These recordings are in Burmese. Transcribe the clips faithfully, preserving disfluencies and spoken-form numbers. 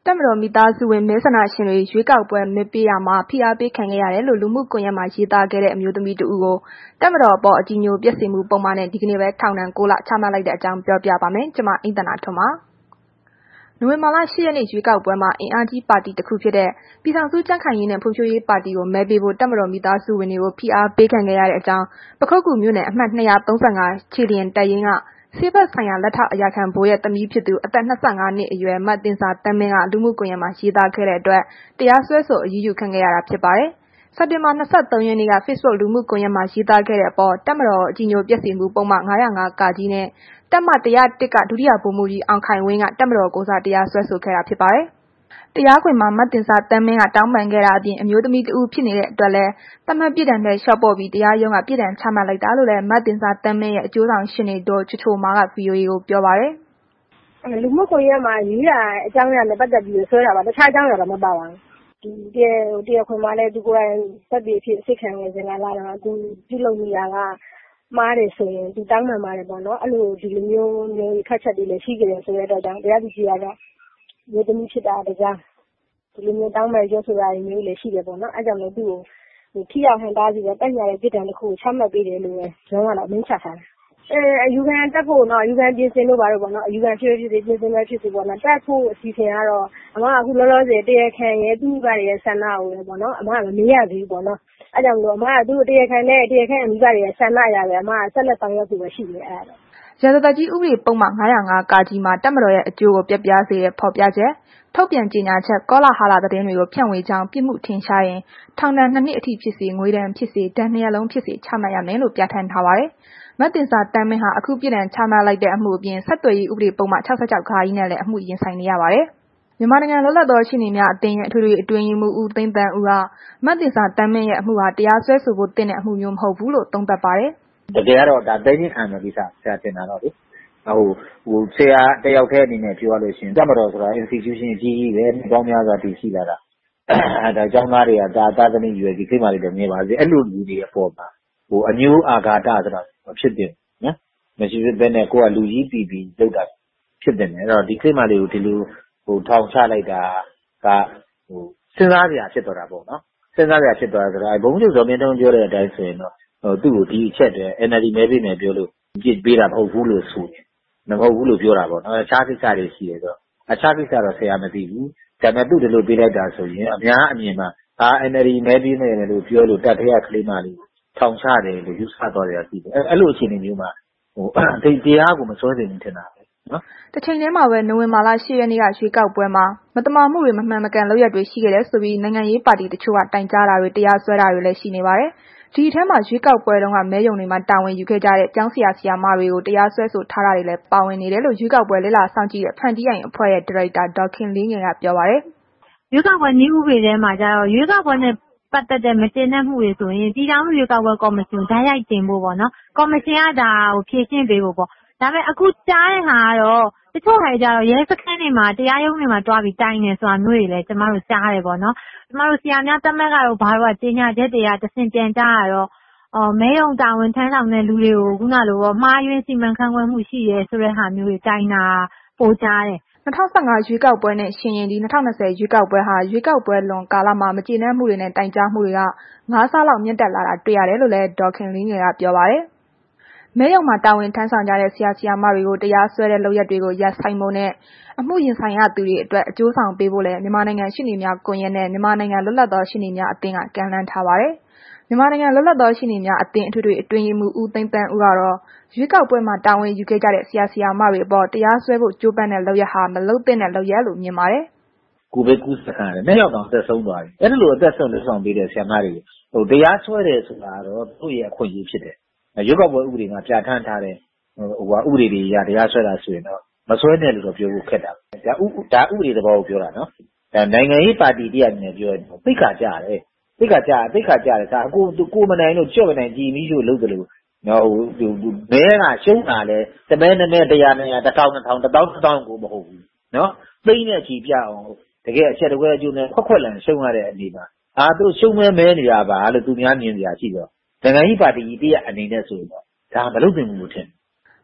တပ်မတော်မိသားစုဝင်မဲဆန္ဒရှင်တွေရွေးကောက်ပွဲမဲပေးရာမှာဖိအားပေးခံခဲ့ရတယ်လို့လူမှုကွန်ရက်မှာရေးသားခဲ့တဲ့အမျိုးသမီးတဦးကိုတပ်မတော်အပေါ်အကြည်ညိုပျက်စေမှုပုံမှန်နဲ့ဒီကနေ့ပဲထောင်ဒဏ်၉လချမှတ်လိုက်တဲ့အကြောင်းပြောပြပါမယ်။ကျွန်မအိမ့်သန္တာထွန်းပါ။နိုဝင်ဘာလ၈ရက်နေ့ရွေးကောက်ပွဲမှာအင်အားကြီးပါတီတစ်ခုဖြစ်တဲ့ပြည်ထောင်စုကြံ့ခိုင်ရေးနဲ့ဖွံ့ဖြိုးရေးပါတီကိုမဲပေးဖို့တပ်မတော်မိသားစုဝင်တွေကိုဖိအားပေးခံခဲ့ရတဲ့အကြောင်းပခုက္ကူမြို့နယ်အမှတ်၂၃၅ခြေလျင်တပ်ရင်းကဆေးဘက်ဆိုင်ရာလက်ထောက်အရာခံဘိုးရဲ့သမီးဖြစ်သူအသက်၂၅နှစ်အရွယ်မတင်စာတမ်းမင်းကလူမှုကွန်ရက်မှာရေးသားခဲ့တဲ့အတွက်တရားစွဲဆိုအရေးယူခံခဲ့ရတာဖြစ်ပါတယ်။စက်တင်ဘာ၂၃ရက်နေ့က Facebook လူမှုကွန်ရက်မှာရေးသားခဲ့တဲ့အပေါ်တပ်မတော်အကြည်ညိုပျက်စေမှုပုံမှန်၅၀၅ကကြီးနဲ့တပ်မ၁၀၁ကဒုတိယဗိုလ်မှူးကြီးအောင်ခိုင်ဝင်းကတပ်မတော်ကိုယ်စားတရားစွဲဆိုခဲ့တာဖြစ်ပါတယ်။တရားခွင်မှာမတင်စာတမ်းမင်းကတောင်းပန်ခဲ့တာအပြင်အမျိုးသမီးတဦးဖြစ်နေတဲ့အတွက်လည်းသတ်မှတ်ပြစ်ဒဏ်နဲ့လျှော့ပေါ့ပြီးတရားရုံးကပြစ်ဒဏ်ချမှတ်လိုက်တာလို့လည်းမတင်စာတမ်းမင်းရဲ့အကျိုးဆောင်ရှင်းနေတော့ချိုချိုမာက ဗီအိုအေကိုပြောပါတယ်။လူမှုကွန်ရက်မှာရေးတာအကြောင်းအရာနဲ့ပတ်သက်ပြီးဆွဲတာပါတခြားအကြောင်းအရာတော့မပါပါဘူး။ဒီတရားတရားခွင်မှာလည်းသူကိုယ်တိုင်သက်သေဖြစ်စိတ်ခံနေစင်လာတော့သူပြုလုပ်နေတာကမားတယ်ဆိုရင်သူတောင်းပန်ပါတယ်ပေါ့နော်အဲ့လိုဒီလိုမျိုးမျိုးခက်ချက်တွေလည်းရှိကြတယ်ဆိုတဲ့အတွက်ကြောင့်တရားသူကြီးကတော့မျိုးသမီးဖြစ်တာတရားဒီလိုမျိုးတောင်းပန်ပြောဆိုတာမျိုးလည်းရှိတယ်ပေါ့နော်အဲ့ကြောင့်လည်းသူ့ကိုဟိုထိရောက်ဟန်တားပြီးတော့တက်ညာတဲ့ပြည်တံတစ်ခုကိုချမှတ်ပေးတယ်လို့လည်းကျွန်တော်ကတော့အမင်းချထားတယ်အဲအယူခံတက်ဖို့နော်အယူခံပြင်ဆင်လို့ပါတော့ပေါ့နော်အယူခံဖြစ်ဖြစ်ပြင်ဆင်မဲ့ဖြစ်စီပေါ့နော်တက်ဖို့အစီအစဉ်ကတော့အမကအခုလောလောဆယ်တရားခံရဲ့သူ့ဘာရဲ့ဆန္ဒကိုလည်းပေါ့နော်အမကမမေးရသေးဘူးပေါ့နော်အဲ့ကြောင့်လို့အမကသူ့တရားခံနဲ့တရားခံအမိဘတွေရဲ့ဆန္ဒအရာပဲအမကဆက်လက်ဆောင်ရွက်ဖို့ပဲရှိတယ်အဲ့ဒါရာဇသတ်ကြီးဥပဒေပုံမှန်၅၀၅ကကြီးမှာတပ်မတော်ရဲ့အကျိုးကိုပြပြစေတဲ့ဖော်ပြချက်ထုတ်ပြန်ကြေညာချက်ကောလာဟာလာသတင်းတွေကိုဖြန့်ဝေကြောင်းပြစ်မှုထင်ရှားရင်ထောင်ဒဏ်နှစ်နှစ်အထိဖြစ်စေငွေဒဏ်ဖြစ်စေဒဏ်နှစ်ရပ်လုံးဖြစ်စေချမှတ်ရမယ်လို့ပြဋ္ဌာန်းထားပါတယ်။မတ်တင်စာတမ်းမင်းဟာအခုပြည်ဒဏ်ချမှတ်လိုက်တဲ့အမှုအပြင်ဆက်သွယ်ရေးဥပဒေပုံမှန်၆၆ခါကြီးနဲ့လည်းအမှုရင်ဆိုင်နေရပါတယ်။မြန်မာနိုင်ငံလွတ်လပ်သောရှင်းနေများအသင်းရဲ့အထွေထွေအတွင်းရေးမှူးဦးသိန်းတန်းဦးကမတ်တင်စာတမ်းမင်းရဲ့အမှုဟာတရားစွဲဆိုဖို့တင်တဲ့အမှုမျိုးမဟုတ်ဘူးလို့သုံးသပ်ပါတယ်။တကယ်ကတော့ဒါသိချင်းခံတဲ့ကိစ္စဆရာတင်တာတော့လေဟိုဟိုဆရာတယောက်တည်းအနေနဲ့ပြောရလို့ရှိရင်တမတော်ဆိုတာ institution အကြီးကြီးပဲပေါင်းများစွာတည်ရှိလာတာအဲဒါကြောင့်သားတွေကဒါသာသမီရွယ်ဒီခိမှလေးတွေမြင်ပါစေအဲ့လိုလူတွေအပေါ်မှာဟိုအမျိုးအာဃာတဆိုတာဖြစ်တယ်နော်မရှိဘဲနဲ့ကိုကလူကြီးပြီးပြီးလောက်တာဖြစ်တယ်အဲ့တော့ဒီခိမှလေးကိုဒီလိုဟိုထောင်ချလိုက်တာကဟိုစဉ်းစားစရာဖြစ်သွားတာပေါ့နော်စဉ်းစားစရာဖြစ်သွားတာဆိုတော့ဘုံကျုပ်ဇော်မင်းတုံးပြောတဲ့အတိုင်းဆိုရင်တော့ဟိုသူ့ကိုဒီအချက်တည်း N L D မဲပေးမယ်ပြောလို့ကြည့်ပေးတာမဟုတ်ဘူးလို့ဆိုတယ်မဟုတ်ဘူးလို့ပြောတာပေါ့နော်အခြားကိစ္စတွေရှိတယ်ဆိုတော့အခြားကိစ္စတော့ဆရာမသိဘူးဒါပေမဲ့သူ့ဒီလိုပေးလိုက်တာဆိုရင်အများအမြင်မှာအာ N L D မဲပေးမယ်လို့ပြောလို့တက်ထရကလေးမလေးထောင်ချတယ်လို့ယူဆသွားတယ်ရှိတယ်အဲ့လိုအခြေအနေမျိုးမှာဟိုတရားကိုမစွဲသိဘူးထင်တာပဲနော်တစ်ချိန်တည်းမှာပဲနိုဝင်ဘာလ၈ရက်နေ့ကရွေးကောက်ပွဲမှာမတမာမှုတွေမမှန်မကန်လုပ်ရက်တွေရှိခဲ့တယ်ဆိုပြီးနိုင်ငံရေးပါတီတချို့ကတိုင်ကြားတာတွေတရားစွဲတာတွေလည်းရှိနေပါတယ်ဒီအထက်မှာရွေးကောက်ပွဲတုန်းကမဲယုံတွေမှာတာဝန်ယူခဲ့ကြတဲ့ကျောင်းဆရာဆရာမတွေကိုတရားစွဲဆိုထားတာတွေလည်းပါဝင်နေတယ်လို့ရွေးကောက်ပွဲလေ့လာစောင့်ကြည့်တဲ့ဖန်တီးအိမ်အဖွဲ့ရဲ့ဒါရိုက်တာဒေါ်ခင်လေးငယ်ကပြောပါတယ်။ရွေးကောက်ပွဲနည်းဥပဒေထဲမှာကျတော့ရွေးကောက်ပွဲနဲ့ပတ်သက်တဲ့မတင်တဲ့မှုတွေဆိုရင်ပြည်ထောင်စုရွေးကောက်ပွဲကော်မရှင်ဓာတ်ရိုက်တင်ဖို့ပေါ့နော်။ကော်မရှင်ကဒါကိုဖြေရှင်းပေးဖို့ပေါ့။ဒါပေမဲ့အခုကြားတဲ့ဟာကတော့တချို့ဟာကြတော့ရဲစခန်းတွေမှာတရားရုံးတွေမှာတွားပြီးတိုင်နေဆိုတာမျိုးတွေလည်းကျမတို့ကြားတယ်ပေါ့နော်။ကျမတို့ဆရာများတက်မက်ကတော့ဘာလို့ကကြေညာချက်တွေကတဆင့်ပြန်ကြားရတော့အော်မဲယုံတာဝန်ထမ်းဆောင်တဲ့လူတွေကိုခုနလိုပေါ့မှားယွင်းစီမံခန့်ခွဲမှုရှိရဲဆိုတဲ့ဟာမျိုးတွေတိုင်တာပိုကြားတယ်၂၀၁၅ရွေးကောက်ပွဲနဲ့ရှင်ရင်ဒီ၂၀၂၀ရွေးကောက်ပွဲဟာရွေးကောက်ပွဲလွန်ကာလမှာမကျေနပ်မှုတွေနဲ့တိုင်ကြားမှုတွေကငါးဆလောက်မြင့်တက်လာတာတွေ့ရတယ်လို့လည်းဒေါ်ခင်လေးငယ်ကပြောပါတယ်။မဲယုံမှာတာဝန်ထမ်းဆောင်ကြတဲ့ဆရာဆရာမတွေကိုတရားစွဲတဲ့လုပ်ရက်တွေကိုရပ်ဆိုင်းဖို့နဲ့အမှုရင်ဆိုင်ရသူတွေအတွက်အကျိုးဆောင်ပေးဖို့လည်းမြန်မာနိုင်ငံရှေ့နေများကွန်ရက်နဲ့မြန်မာနိုင်ငံလွတ်လပ်သောရှေ့နေများအသင်းကကမ်းလှမ်းထားပါတယ်။မြန်မာနိုင်ငံလွတ်လပ်သောရှေ့နေများအသင်းအထွေထွေအတွင်းရေးမှူးဦးသိန်းတန်းဦးကတော့ရွေးကောက်ပွဲမှာတာဝန်ယူခဲ့ကြတဲ့ဆရာဆရာမတွေအပေါ်တရားစွဲဖို့ကြိုးပမ်းတဲ့လုပ်ရက်ဟာမလုပ်သင့်တဲ့လုပ်ရက်လို့မြင်ပါတယ်။ကိုပဲကူးစခံရတယ်။နှစ်ယောက်တောင်သက်ဆုံးသွားတယ်။အဲ့လိုအသက်ဆုံးလက်ဆောင်ပေးတဲ့ဆရာမတွေဟိုတရားစွဲတယ်ဆိုတာတော့သူ့ရဲ့အခွင့်အရေးဖြစ်တယ်။ရွေးကောက်ပွဲဥပဒေမှာပြဋ္ဌာန်းထားတဲ့ဟိုဟာဥပဒေတွေအရတရားစွဲတာဆိုရင်တော့မစွဲနဲ့လို့တော့ပြောဖို့ခက်တာ။ဒါဥဒါဥပဒေသဘောကိုပြောတာနော်။ဒါနိုင်ငံရေးပါတီတရားနဲ့ပြောရင်သိက္ခာကြတယ်။သိက္ခာကြသိက္ခာကြတယ်ဒါအကိုကိုမနိုင်လို့ကြော့မနိုင်ကြည်မီးလို့လုပ်တယ်လို့နော်ဟိုမဲကရှုံးတာလဲတမဲနမဲတရားနဲ့တစ်ထောင်တစ်ထောင်တစ်တောင်းတစ်တောင်းကိုမဟုတ်ဘူးနော်သိမ့်တဲ့ချီပြအောင်တကယ်အချက်တကွဲအကျိုးနဲ့ခွက်ခွက်လန်ရှုံးရတဲ့အနေမှာအာသူရှုံးမဲမဲနေတာပါလို့သူများမြင်ကြရှိတော့နိုင်ငံရေးပါတီကြီးတရားအနေနဲ့ဆိုရင်တော့ဒါမလုပ်သင့်ဘူးလို့ထင်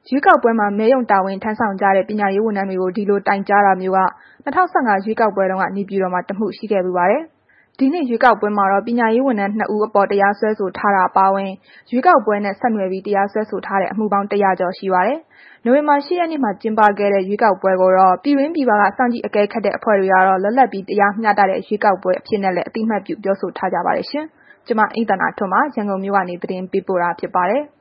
ရွေးကောက်ပွဲမှာမဲရုံတာဝန်ထမ်းဆောင်ကြတဲ့ပညာရေးဝန်ထမ်းတွေကိုဒီလိုတိုင်ကြားတာမျိုးက၂၀၁၅ရွေးကောက်ပွဲတုန်းကနေပြည်တော်မှာတမှုရှိခဲ့ပူပါတယ်။ဒီနေ့ရွေးကောက်ပွဲမှာတော့ပညာရေးဝန်ထမ်းနှစ်ဦးအပေါ်တရားစွဲဆိုထားတာအပါအဝင်ရွေးကောက်ပွဲနဲ့ဆက်နွယ်ပြီးတရားစွဲဆိုထားတဲ့အမှုပေါင်းတစ်ရာကျော်ရှိပါတယ်။နိုဝင်ဘာ၈ရက်နေ့မှာကျင်းပခဲ့တဲ့ရွေးကောက်ပွဲကိုတော့ပြည်တွင်းပြည်ပကစောင့်ကြည့်အကဲခတ်တဲ့အဖွဲ့တွေကတော့လွတ်လပ်ပြီးတရားမျှတတဲ့ရွေးကောက်ပွဲအဖြစ်နဲ့လည်းအတိအမှတ်ပြုပြောဆိုထားကြပါတယ်ရှင်။ကျွန်မအိမ့်သန္တာထွန်းပါရန်ကုန်မြို့ကနေသတင်းပေးပို့တာဖြစ်ပါတယ်။